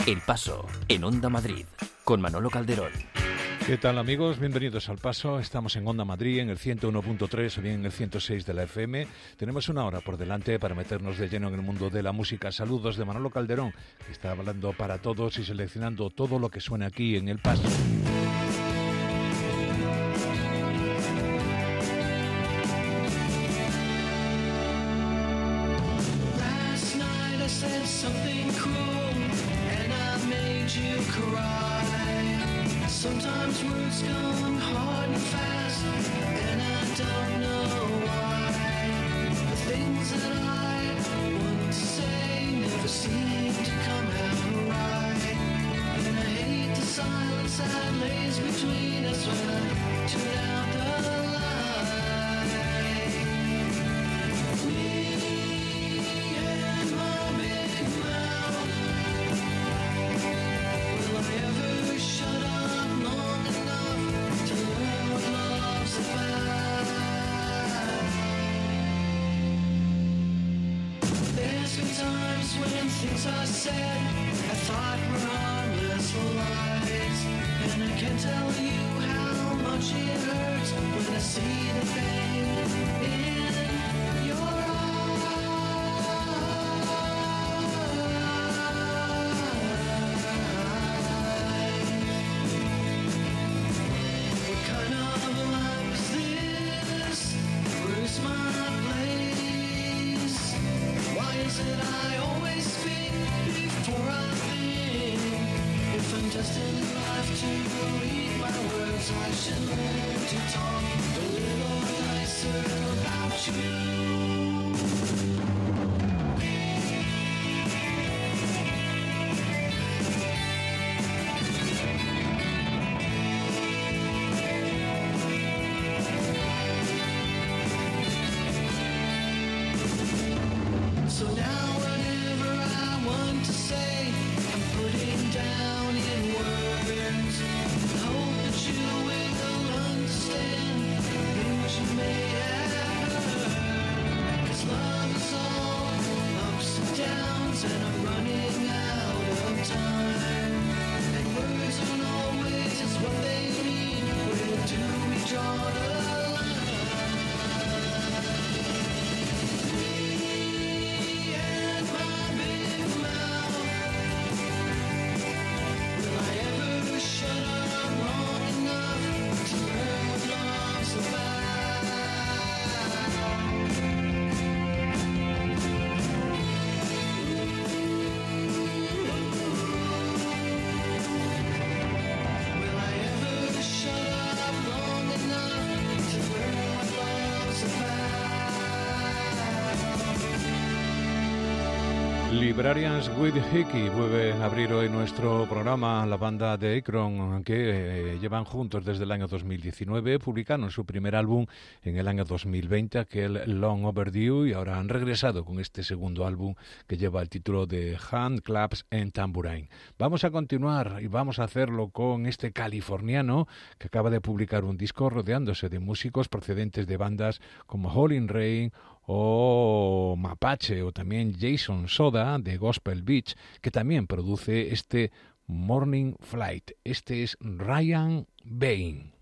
El Paso, en Onda Madrid, con Manolo Calderón. ¿Qué tal, amigos? Bienvenidos al Paso. Estamos en Onda Madrid, en el 101.3 o bien en el 106 de la FM. Tenemos una hora por delante para meternos de lleno en el mundo de la música. Saludos de Manolo Calderón, que está hablando para todos y seleccionando todo lo que suena aquí en El Paso. Sometimes words come hard and fast, and I don't know why. The things that I want to say never seem to come out right. And I hate the silence that lays between us when I turn out the light. Me and my big mouth. Will I ever shut up? Times when things are said I thought were harmless lies, and I can't tell you how much it hurts when I see the pain in your eyes. What kind of life is this? Where's my place? Why is it I always speak before I think? If I'm destined in life to read my words, I should learn to talk a little nicer about you. So now whatever I want to say, I'm putting down in words. I hope that you will understand things you may have heard. 'Cause love is all ups and downs, and I'm running out of time. And words aren't always just what they mean. Where do we draw the line? Librarians with Hickey vuelve a abrir hoy nuestro programa. La banda de Akron, que llevan juntos desde el año 2019, publicaron su primer álbum en el año 2020, aquel Long Overdue, y ahora han regresado con este segundo álbum que lleva el título de Hand Claps and Tambourine. Vamos a continuar y vamos a hacerlo con este californiano que acaba de publicar un disco rodeándose de músicos procedentes de bandas como Howlin' Rain o Mapache, o también Jason Soda de Gospel Beach, que también produce este Morning Flight. Este es Ryan Bain.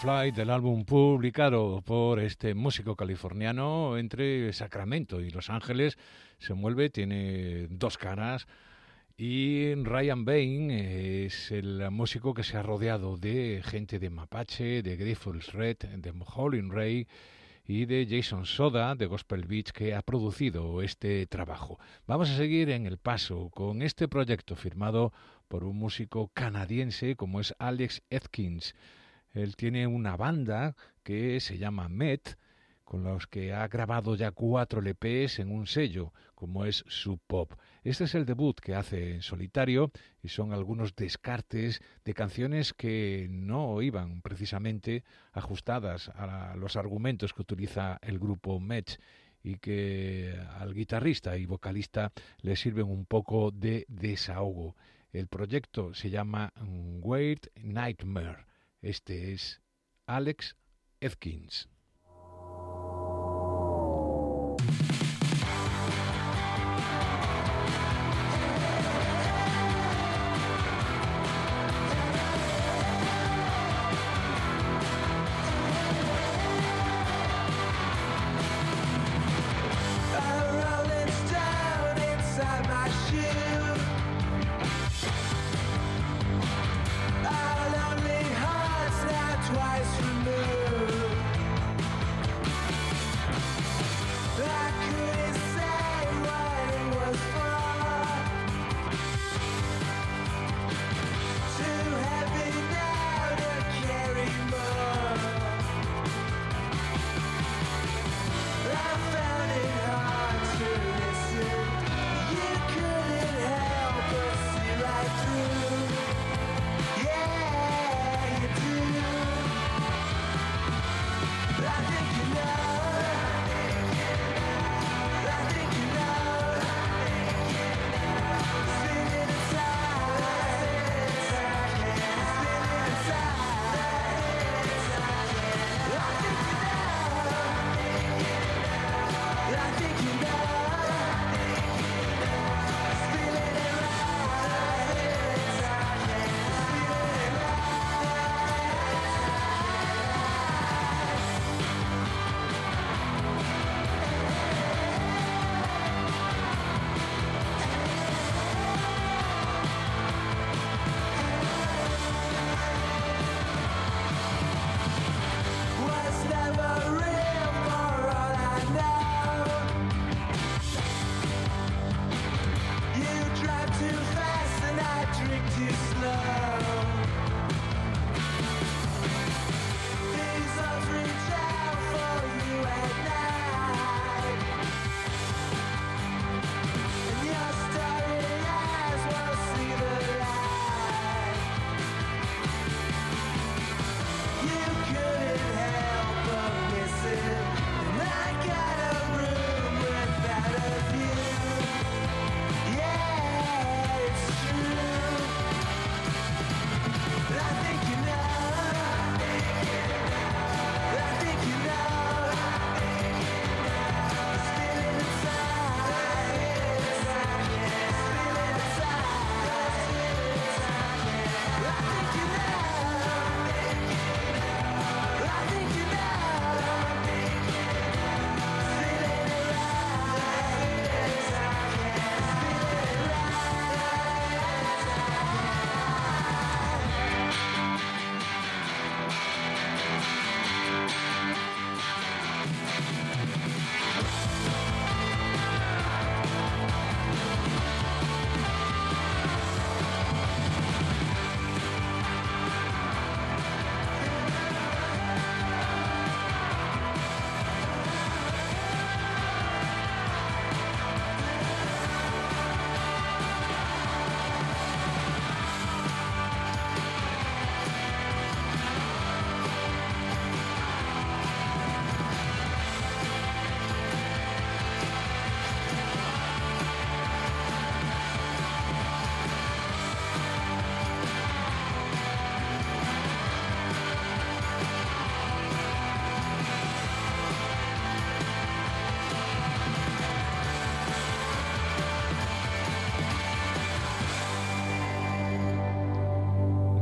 Fly, del álbum publicado por este músico californiano entre Sacramento y Los Ángeles. Se mueve, tiene dos caras. Y Ryan Bain es el músico que se ha rodeado de gente de Mapache, de Grateful Red, de Howlin' Ray y de Jason Soda de Gospel Beach, que ha producido este trabajo. Vamos a seguir en el paso con este proyecto firmado por un músico canadiense como es Alex Atkins. Él tiene una banda que se llama Met, con los que ha grabado ya 4 LPs en un sello, como es Sub Pop. Este es el debut que hace en solitario y son algunos descartes de canciones que no iban precisamente ajustadas a los argumentos que utiliza el grupo Met y que al guitarrista y vocalista le sirven un poco de desahogo. El proyecto se llama Weird Nightmare. Este es Alex Atkins. Twice removed.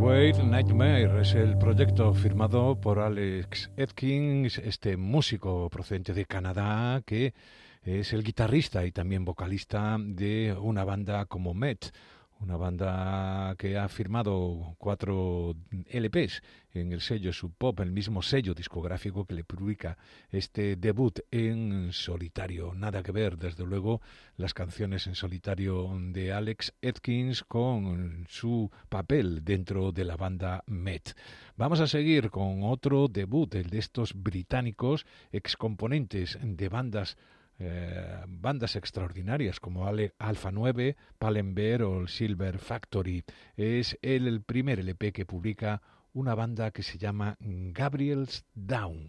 Sweet Nightmare es el proyecto firmado por Alex Atkins, este músico procedente de Canadá que es el guitarrista y también vocalista de una banda como Met, una banda que ha firmado 4 LPs en el sello Sub Pop, el mismo sello discográfico que le publica este debut en solitario. Nada que ver, desde luego, las canciones en solitario de Alex Atkins con su papel dentro de la banda Met. Vamos a seguir con otro debut, el de estos británicos excomponentes de bandas extraordinarias como Alpha 9, Palenberg o el Silver Factory. Es el primer LP que publica una banda que se llama Gabriel's Down.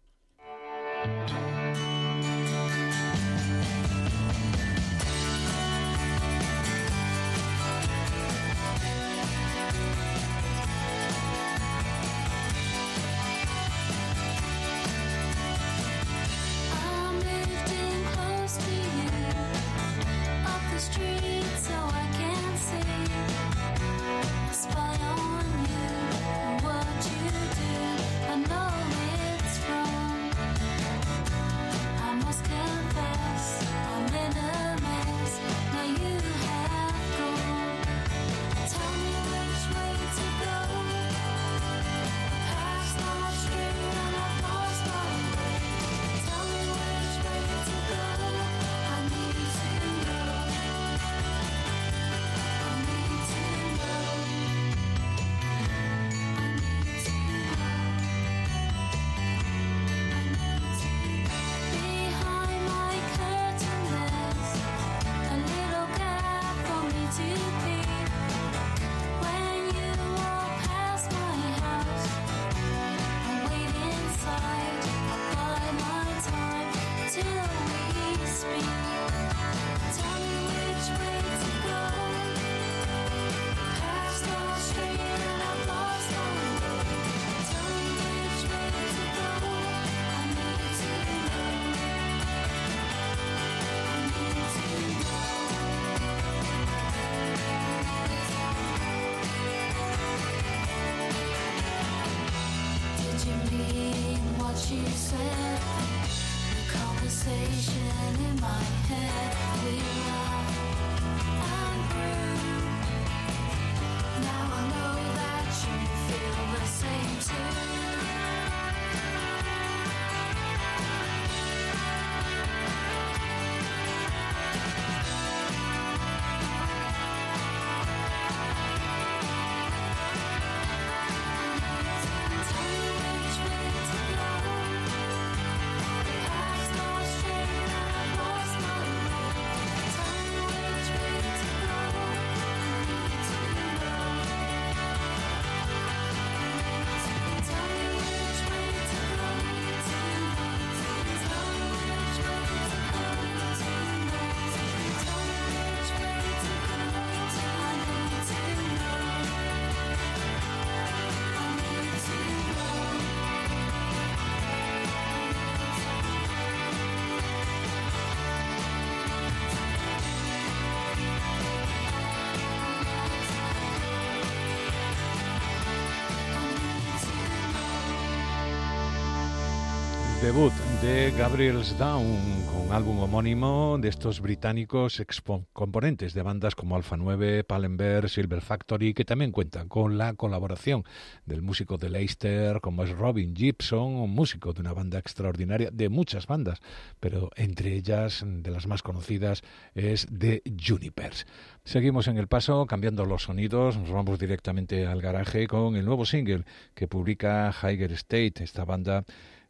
Debut de Gabriel's Down, con álbum homónimo de estos británicos componentes de bandas como Alpha 9, Palenberg, Silver Factory, que también cuentan con la colaboración del músico de Leicester, como es Robin Gibson, un músico de una banda extraordinaria, de muchas bandas, pero entre ellas, de las más conocidas, es The Junipers. Seguimos en el paso, cambiando los sonidos, nos vamos directamente al garaje con el nuevo single que publica Higher State, esta banda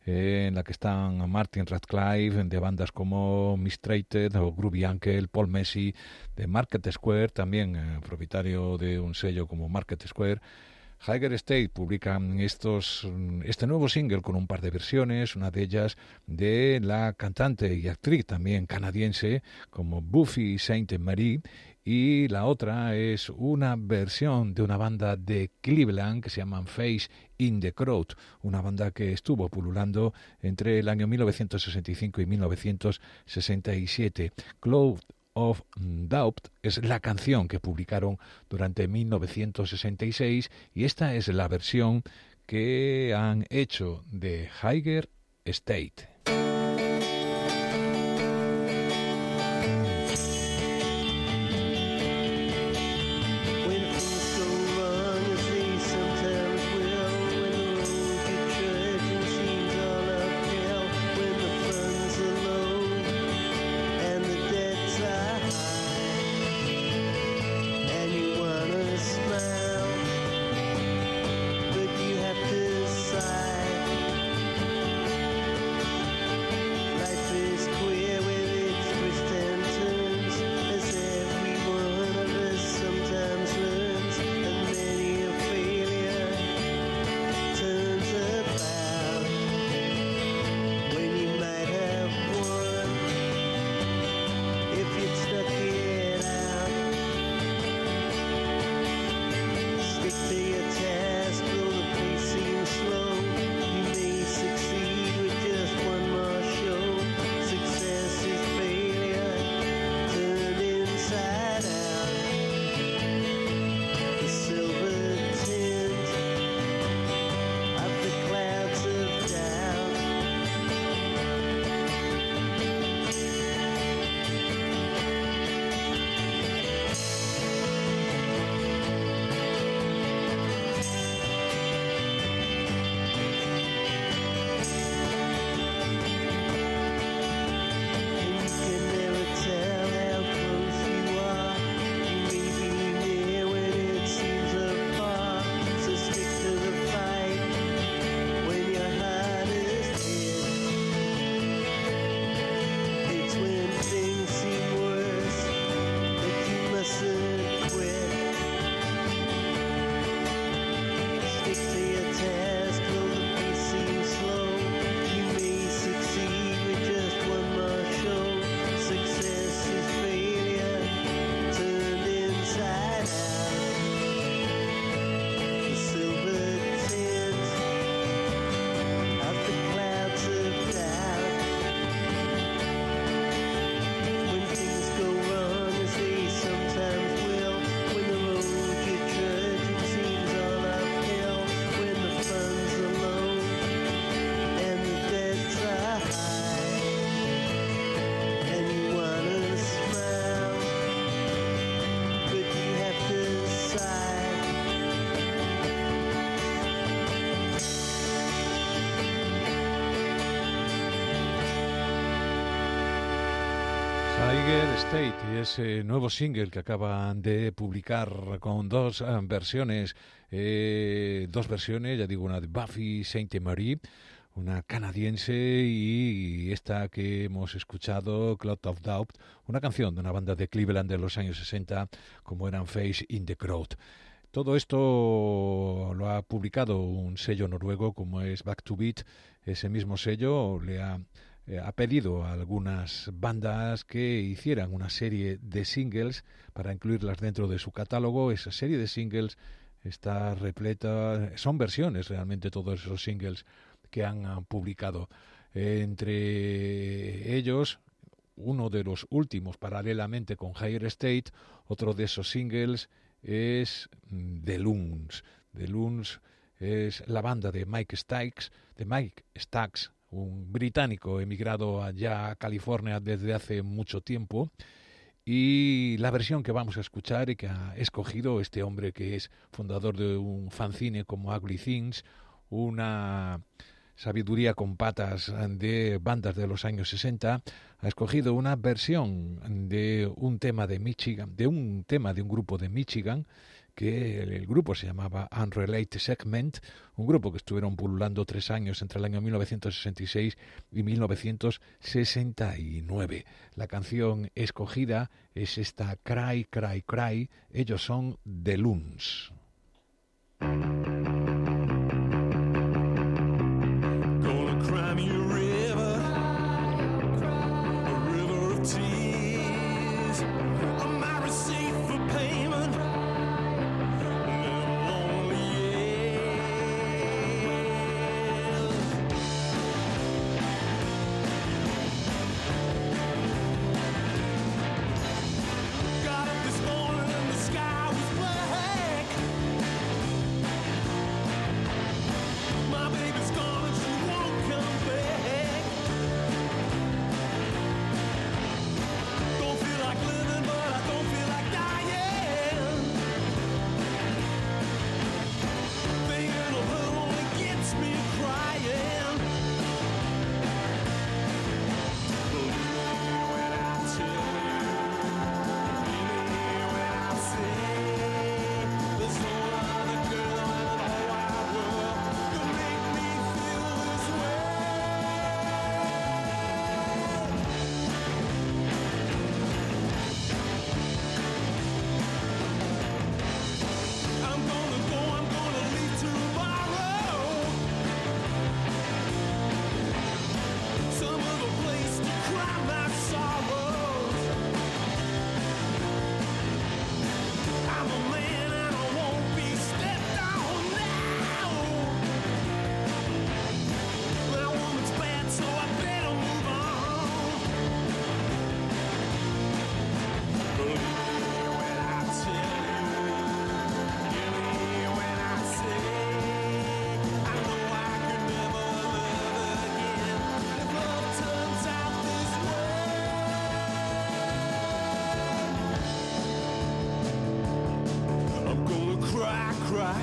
en la que están Martin Radcliffe, de bandas como Mistreated o Groovy Uncle, Paul Messi, de Market Square, también propietario de un sello como Market Square. Higher State publican este nuevo single con un par de versiones, una de ellas de la cantante y actriz también canadiense como Buffy Sainte-Marie, y la otra es una versión de una banda de Cleveland que se llaman Face in the Crowd, una banda que estuvo pululando entre el año 1965 y 1967. Cloud of Doubt es la canción que publicaron durante 1966 y esta es la versión que han hecho de Higher State. Higher State y ese nuevo single que acaban de publicar con dos versiones, ya digo, una de Buffy Sainte-Marie, una canadiense, y esta que hemos escuchado, Cloud of Doubt, una canción de una banda de Cleveland de los años 60, como eran Face in the Crowd. Todo esto lo ha publicado un sello noruego como es Back to Beat. Ese mismo sello le ha pedido a algunas bandas que hicieran una serie de singles para incluirlas dentro de su catálogo. Esa serie de singles está repleta, son versiones realmente todos esos singles que han publicado. Entre ellos, uno de los últimos paralelamente con Higher State, otro de esos singles es The Loons. The Loons es la banda de Mike Stax, un británico emigrado allá a California desde hace mucho tiempo, y la versión que vamos a escuchar y que ha escogido este hombre, que es fundador de un fanzine como Ugly Things, una sabiduría con patas de bandas de los años 60, ha escogido una versión de un tema de Michigan, de un grupo de Michigan, que el grupo se llamaba Unrelated Segment, un grupo que estuvieron pululando 3 años entre el año 1966 y 1969. La canción escogida es esta Cry, Cry, Cry. Ellos son The Loons.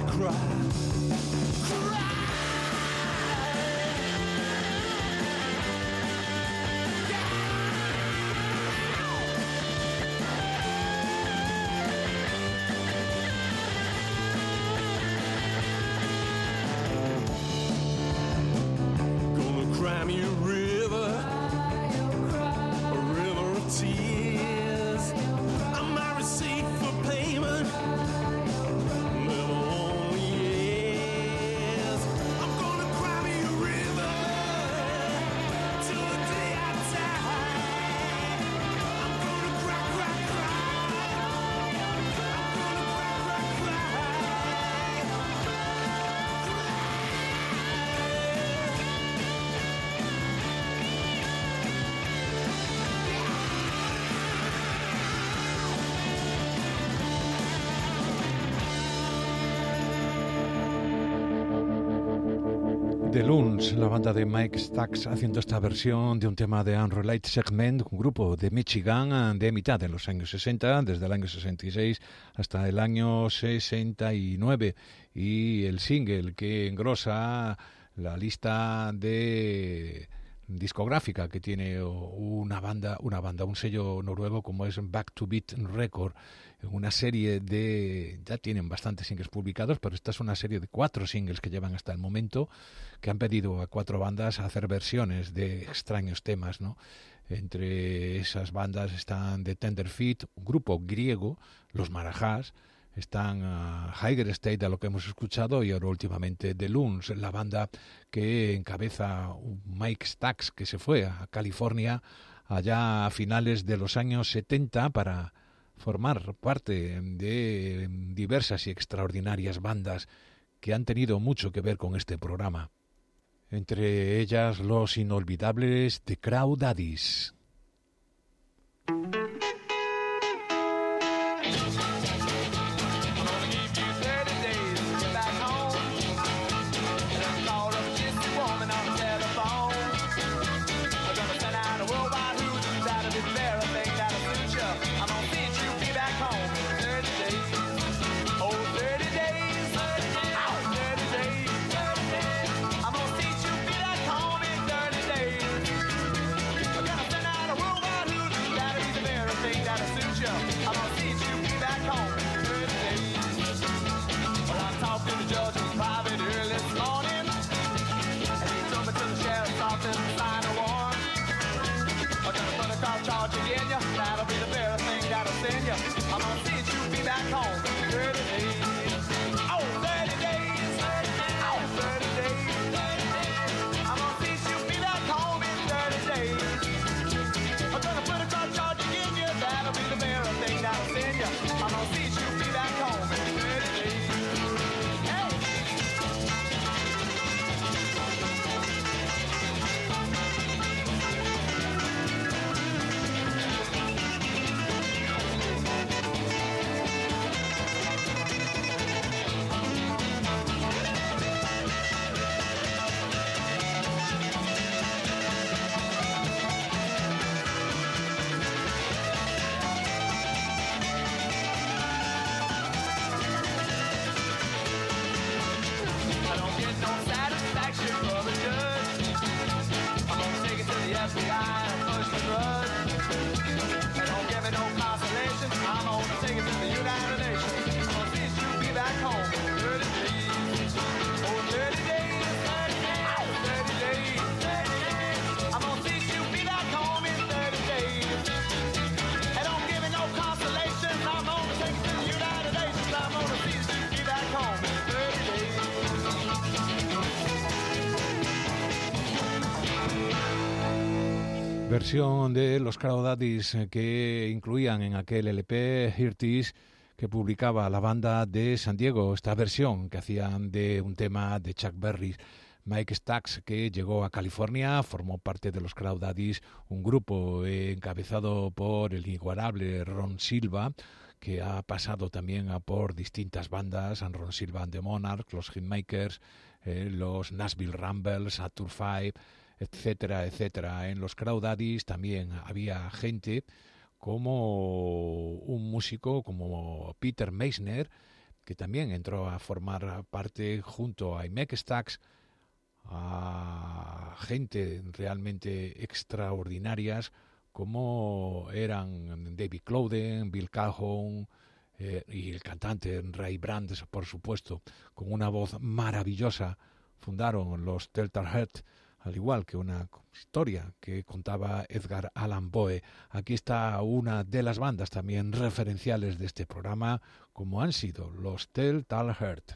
The Loons, la banda de Mike Stax, haciendo esta versión de un tema de Unrelated Segment, un grupo de Michigan de mitad de los años 60, desde el año 66 hasta el año 69, y el single que engrosa la lista de discográfica que tiene un sello noruego como es Back to Beat Record, una serie de, ya tienen bastantes singles publicados, pero esta es una serie de 4 singles que llevan hasta el momento, que han pedido a 4 bandas a hacer versiones de extraños temas, ¿no? Entre esas bandas están The Tenderfeet, un grupo griego, los Marajás, están Higher State, a lo que hemos escuchado, y ahora últimamente The Loons, la banda que encabeza Mike Stax, que se fue a California allá a finales de los años 70 para formar parte de diversas y extraordinarias bandas que han tenido mucho que ver con este programa. Entre ellas los inolvidables The Crawdaddies. Versión de los Crawdaddies que incluían en aquel LP Here It Is que publicaba la banda de San Diego, esta versión que hacían de un tema de Chuck Berry. Mike Stax, que llegó a California, formó parte de los Crawdaddies, un grupo encabezado por el inigualable Ron Silva, que ha pasado también por distintas bandas, Ron Silva and the Monarchs, los Hitmakers, los Nashville Rumbles, Saturn 5, etcétera, etcétera. En los Crawdaddies también había gente como un músico como Peter Meissner, que también entró a formar parte junto a Imek Stax, a gente realmente extraordinarias como eran David Clouden, Bill Calhoun y el cantante Ray Brandes, por supuesto, con una voz maravillosa. Fundaron los Telltale Heart, al igual que una historia que contaba Edgar Allan Poe. Aquí está una de las bandas también referenciales de este programa, como han sido los Telltale Heart.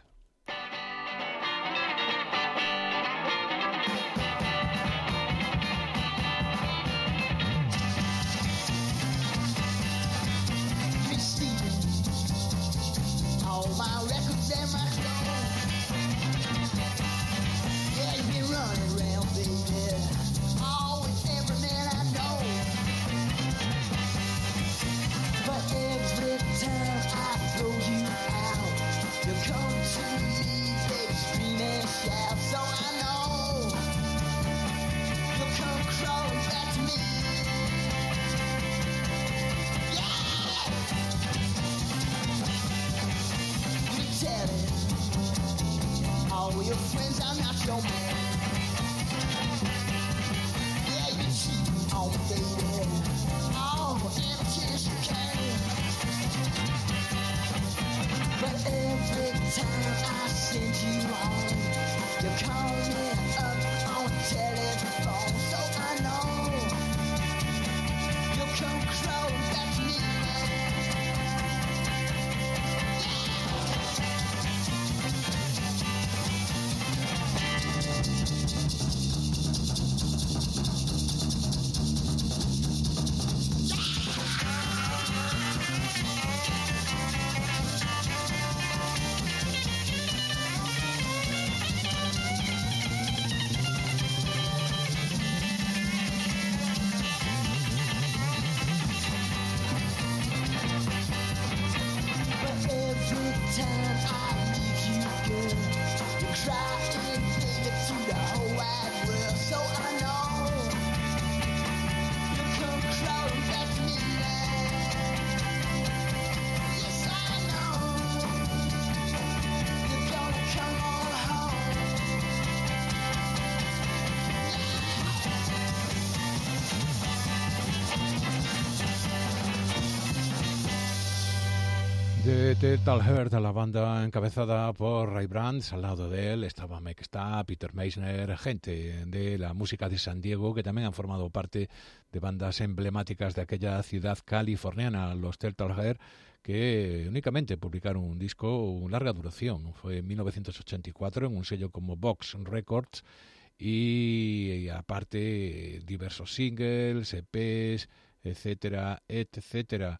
De Telltale Heart, la banda encabezada por Ray Brands. Al lado de él estaba Mike Stapp, Peter Meissner, gente de la música de San Diego que también han formado parte de bandas emblemáticas de aquella ciudad californiana, los Telltale Heart, que únicamente publicaron un disco de larga duración. Fue en 1984 en un sello como Vox Records y aparte diversos singles, EPs, etcétera, etcétera.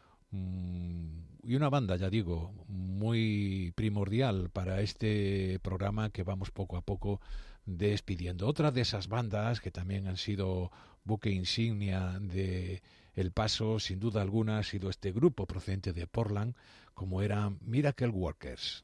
Y una banda, ya digo, muy primordial para este programa que vamos poco a poco despidiendo. Otra de esas bandas que también han sido buque insignia de El Paso, sin duda alguna, ha sido este grupo procedente de Portland, como eran Miracle Workers.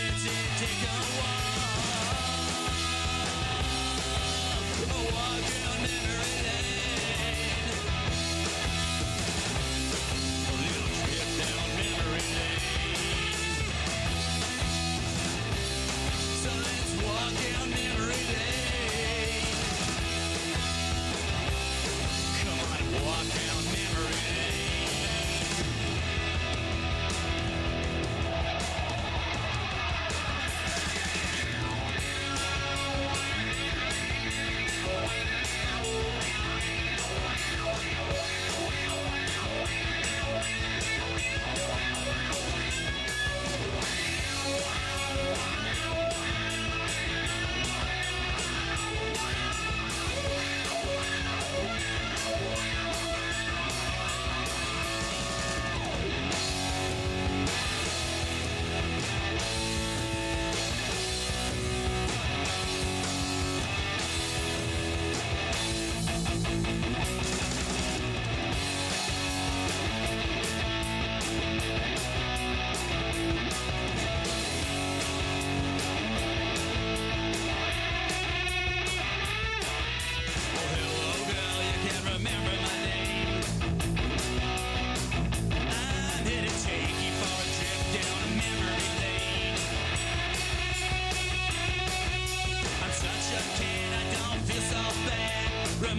Walk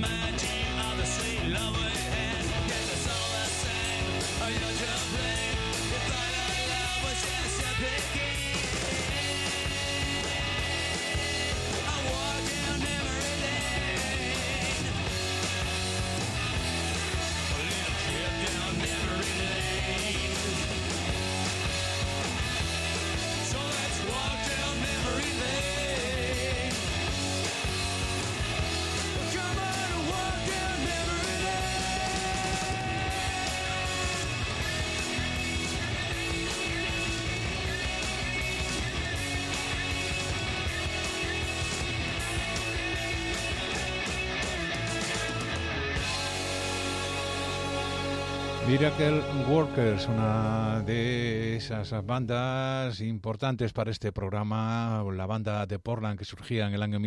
Miracle Workers, una de esas bandas importantes para este programa, la banda de Portland que surgía en el año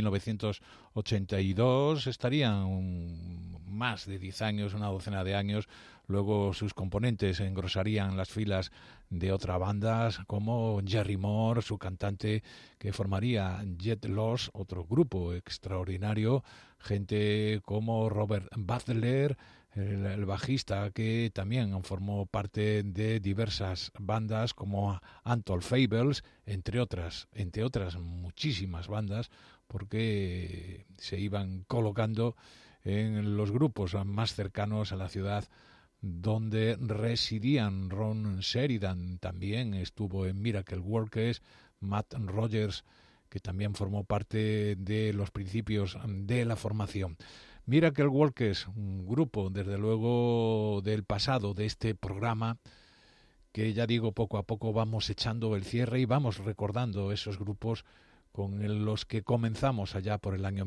1982, estarían más de 10 años, una docena de años. Luego sus componentes engrosarían las filas de otras bandas como Jerry Moore, su cantante, que formaría Jet Loss, otro grupo extraordinario, gente como Robert Butler, el bajista, que también formó parte de diversas bandas como Untold Fables, entre otras muchísimas bandas, porque se iban colocando en los grupos más cercanos a la ciudad donde residían. Ron Sheridan también estuvo en Miracle Workers, Matt Rogers, que también formó parte de los principios de la formación. Miracle Workers, un grupo desde luego del pasado de este programa, que ya digo, poco a poco vamos echando el cierre y vamos recordando esos grupos con los que comenzamos allá por el año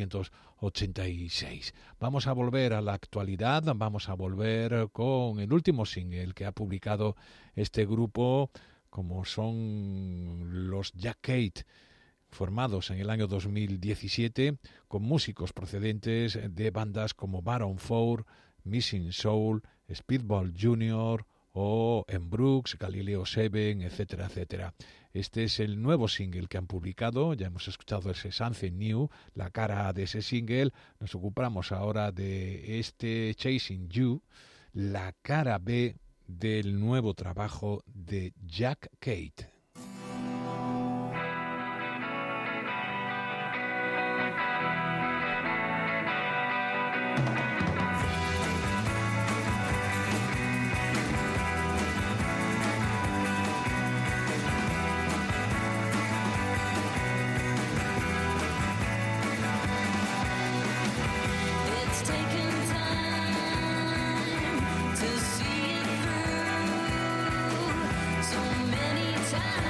1986. Vamos a volver a la actualidad, vamos a volver con el último single que ha publicado este grupo, como son los Jack Cade, formados en el año 2017, con músicos procedentes de bandas como Baron 4, Missing Soul, Speedball Jr. o En Brooks, Galileo 7, etcétera, etcétera. Este es el nuevo single que han publicado, ya hemos escuchado ese Something New, la cara de ese single. Nos ocupamos ahora de este Chasing You, la cara B del nuevo trabajo de Jack Cade. Time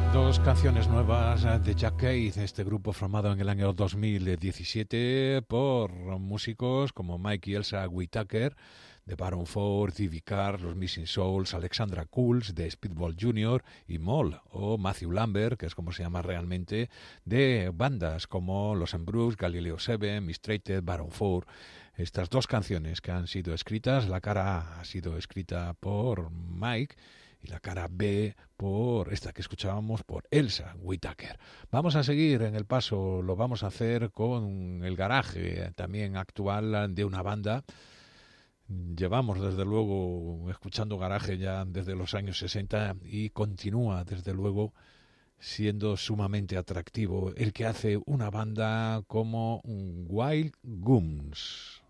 Dos canciones nuevas de Jack Cade, este grupo formado en el año 2017 por músicos como Mike y Elsa Whittaker, de Baron Ford, Ivy Carr, los Missing Souls, Alexandra Cools, de Speedball Jr. y Moll, o Matthew Lambert, que es como se llama realmente, de bandas como Los Embruce, Galileo 7, Mistreated, Baron Ford. Estas dos canciones que han sido escritas, la cara A ha sido escrita por Mike y la cara B por esta que escuchábamos por Elsa Whittaker. Vamos a seguir en el paso, lo vamos a hacer con el garaje también actual de una banda. Llevamos desde luego escuchando garaje ya desde los años 60 y continúa desde luego siendo sumamente atractivo el que hace una banda como Wild Gums.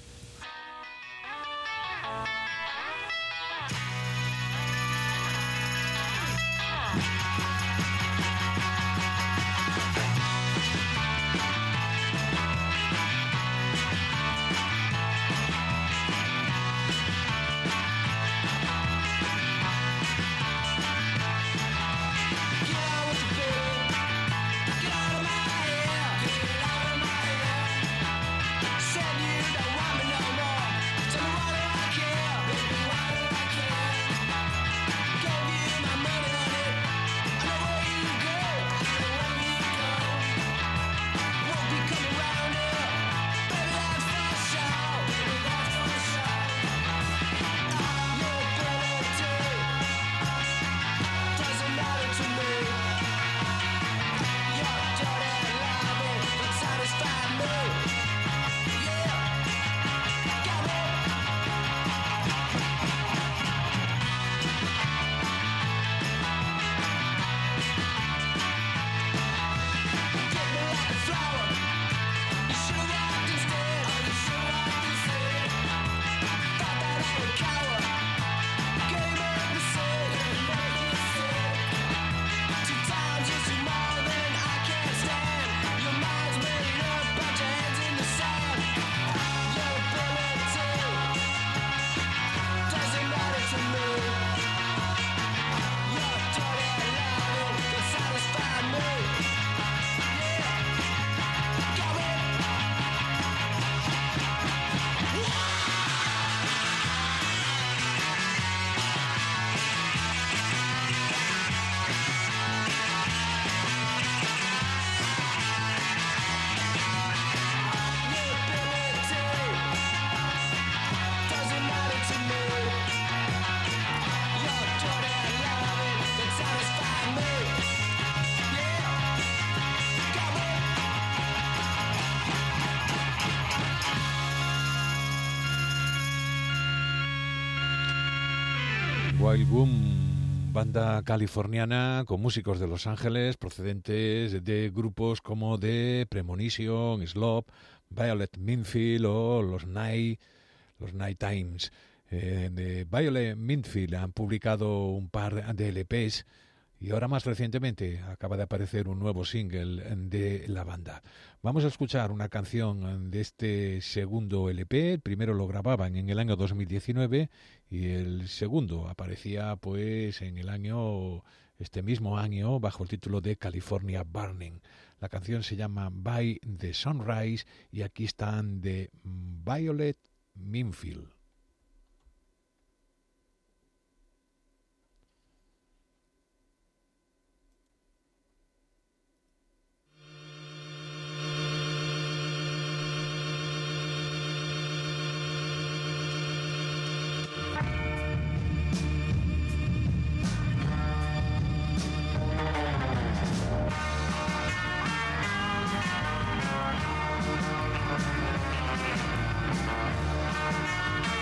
Wild Gum, banda californiana con músicos de Los Ángeles procedentes de grupos como The Premonition, Slop, Violet Minfield o los Night Times. De Violet Minfield han publicado un par de LPs y ahora más recientemente acaba de aparecer un nuevo single de la banda. Vamos a escuchar una canción de este segundo LP. El primero lo grababan en el año 2019 y el segundo aparecía pues en el año, este mismo año, bajo el título de California Burning. La canción se llama By the Sunrise y aquí están de Violet Minfield. Bye.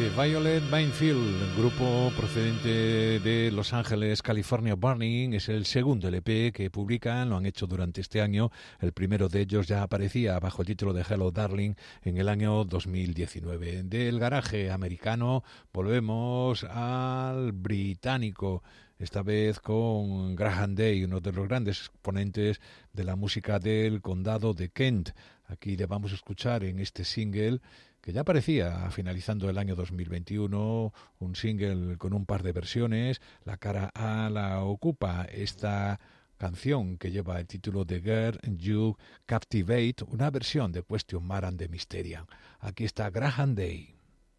The Violet Minefield, grupo procedente de Los Ángeles, California. Burning es el segundo LP que publican, lo han hecho durante este año. El primero de ellos ya aparecía bajo el título de Hello Darling en el año 2019. Del garaje americano volvemos al británico, esta vez con Graham Day, uno de los grandes exponentes de la música del condado de Kent. Aquí le vamos a escuchar en este single que ya aparecía finalizando el año 2021, un single con un par de versiones. La cara A la ocupa esta canción que lleva el título de Girl You Captivate, una versión de Question Mark and the Mysterian. Aquí está Graham Day.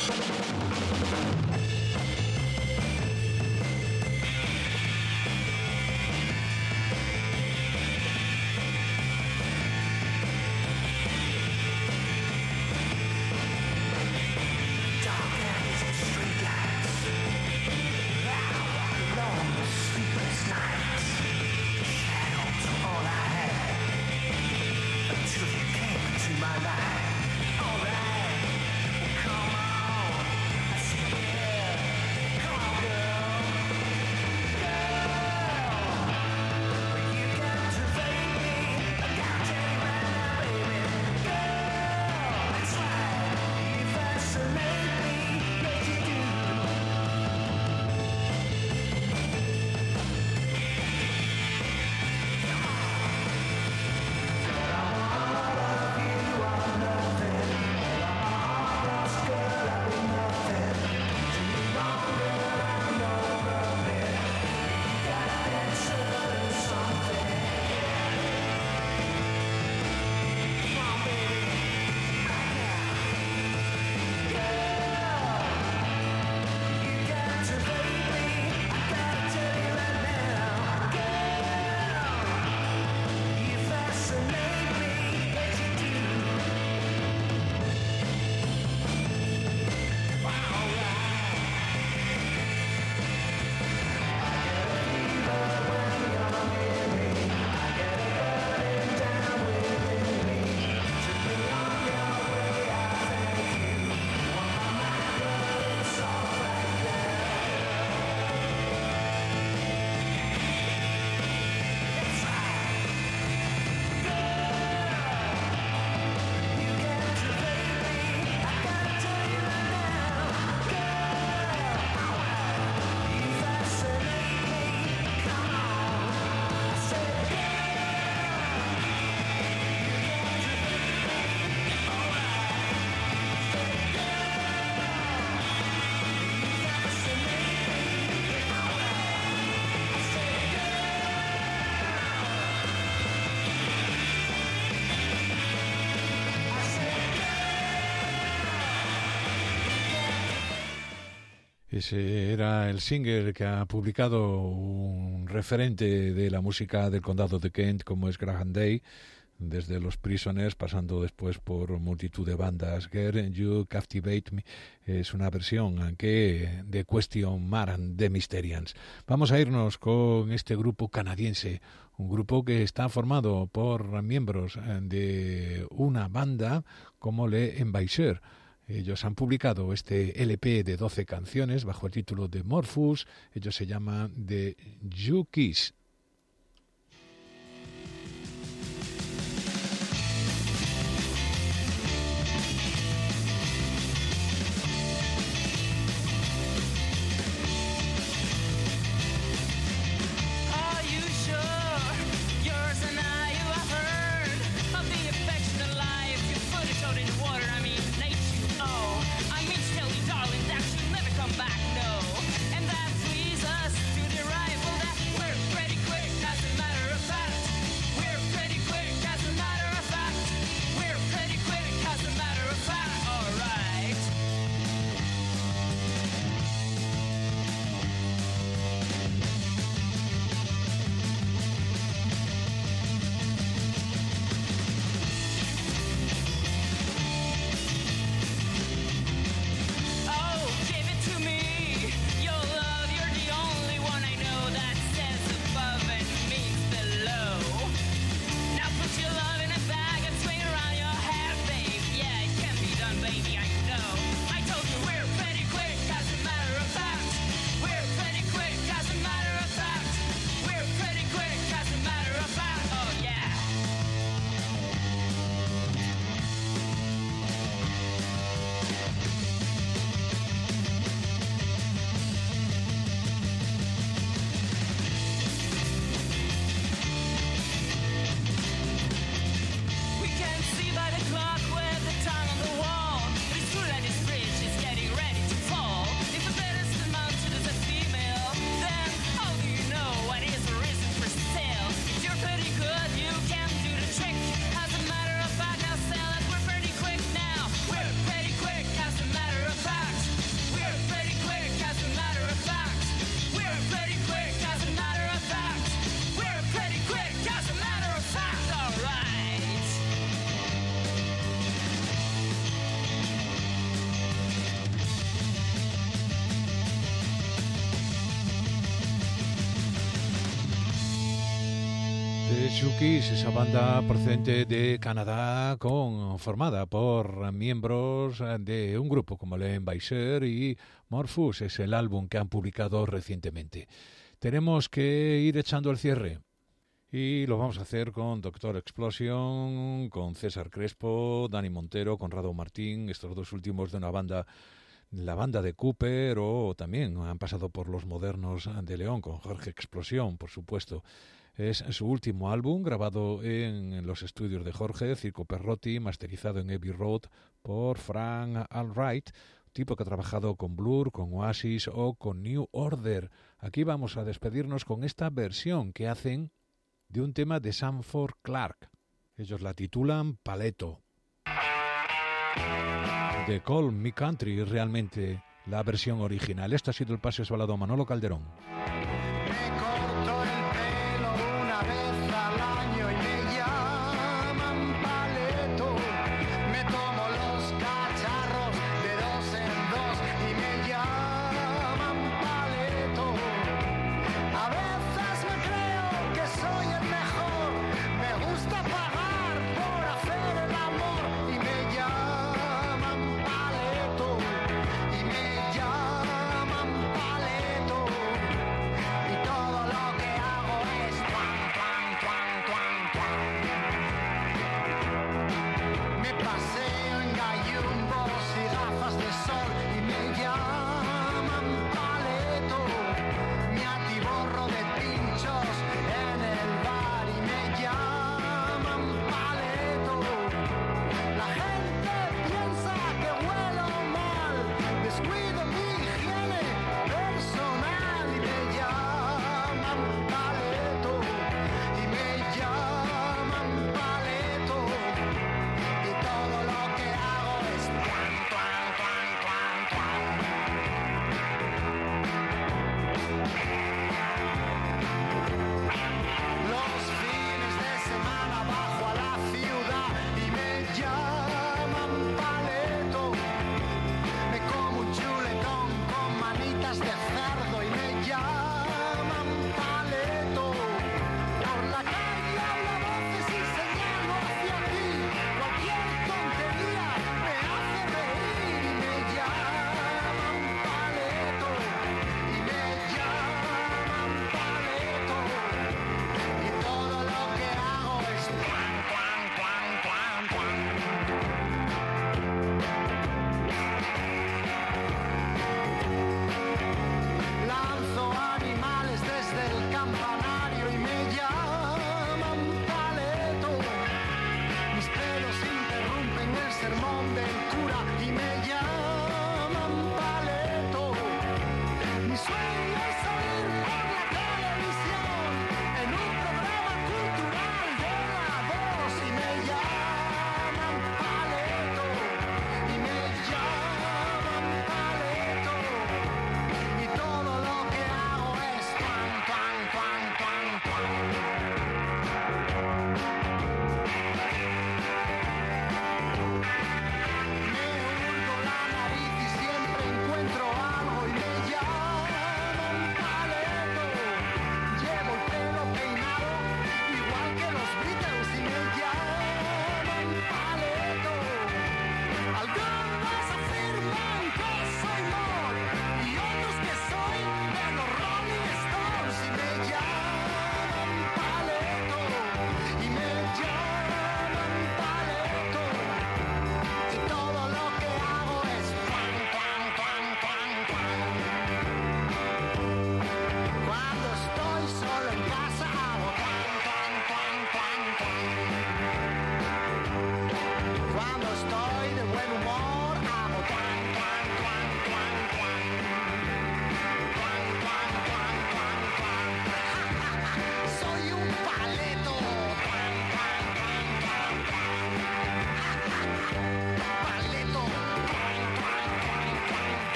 Ese era el single que ha publicado un referente de la música del condado de Kent, como es Graham Day, desde los Prisoners, pasando después por multitud de bandas. Girl You Captivate Me es una versión que de Question Mark and the Mysterians. Vamos a irnos con este grupo canadiense, un grupo que está formado por miembros de una banda como Les Envahisseurs. Ellos han publicado este LP de 12 canciones bajo el título de Morphus. Ellos se llaman The Jukies. Back, no, and that leads us to the rival that we're ready The Shookies, esa banda procedente de Canadá, formada por miembros de un grupo como Len Weiser y Morphus, es el álbum que han publicado recientemente. Tenemos que ir echando el cierre y lo vamos a hacer con Doctor Explosion, con César Crespo, Dani Montero, Conrado Martín, estos dos últimos de una banda, la banda de Cooper, o también han pasado por los modernos de León, con Jorge Explosión, por supuesto. Es su último álbum, grabado en los estudios de Jorge, Circo Perrotti, masterizado en Abbey Road por Frank Allwright, tipo que ha trabajado con Blur, con Oasis o con New Order. Aquí vamos a despedirnos con esta versión que hacen de un tema de Sanford Clarke. Ellos la titulan Paleto. De Call Me Country, realmente la versión original. Esto ha sido el Paseo Balado Manolo Calderón.